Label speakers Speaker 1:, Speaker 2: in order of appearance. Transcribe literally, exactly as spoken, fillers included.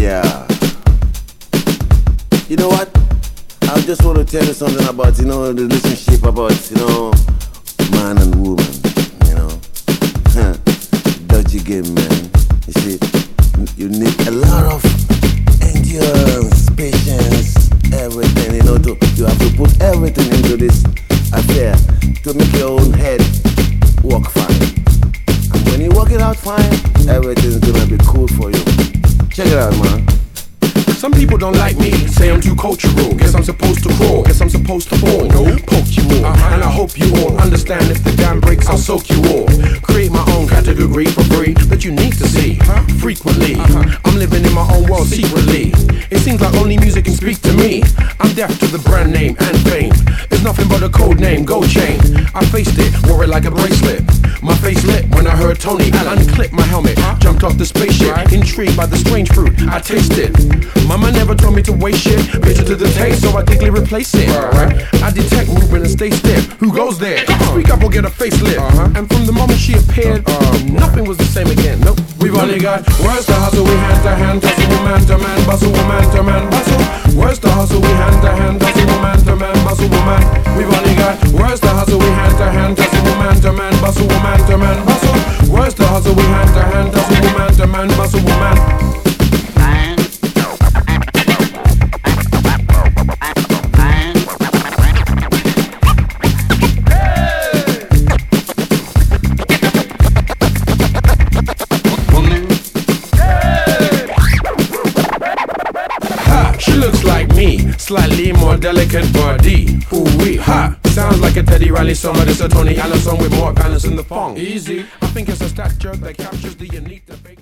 Speaker 1: Yeah. You know what? I just want to tell you something about, you know, the relationship about, you know, man and woman, you know. Dodgy game, man. You see, you need a lot of endurance, patience, everything, you know, to, you have to put everything into this affair to make your own head work fine. And when you work it out fine, everything's gonna be cool for you. Check it out, man.
Speaker 2: Some people don't like me, say I'm too cultural. Guess I'm supposed to crawl, guess I'm supposed to fall. No, poke you all, uh-huh. And I hope you all understand. If the dam breaks, I'll soak you all. Create my own category for free that you need to see frequently. uh-huh. I'm living in my own world secretly. It seems like only music can speak to me. I'm deaf to the brand name and fame. It's nothing but a code name, gold chain. I faced it, wore it like a bracelet. My face lit when I heard Tony Allen clip my helmet. Jumped off the spaceship, intrigued by the strange fruit I tasted. Mama never told me to waste shit, bitter to the taste, so I quickly replace it. Right. I detect movement and stay stiff. Who goes there? Speak up or get a facelift. Uh-huh. And from the moment she appeared, uh, nothing was the same again. Nope. We've only got words to hustle, we hand to hand, tussle, woman to man, bustle, woman to man, bustle. Words to hustle, we hand to hand, tussle, woman to man, bustle, woman. We've only got words to hustle, we hand to hand, tussle, woman to man, bustle, woman to man, bustle. Words to hustle, we hand to hand, tussle, woman to man, bustle, woman. She looks like me, slightly more delicate body. Ooh wee, ha! Sounds like a Teddy Riley song, but it's a Tony Allen song with more balance in the funk. Easy. I think it's a stat joke that captures the unique debate.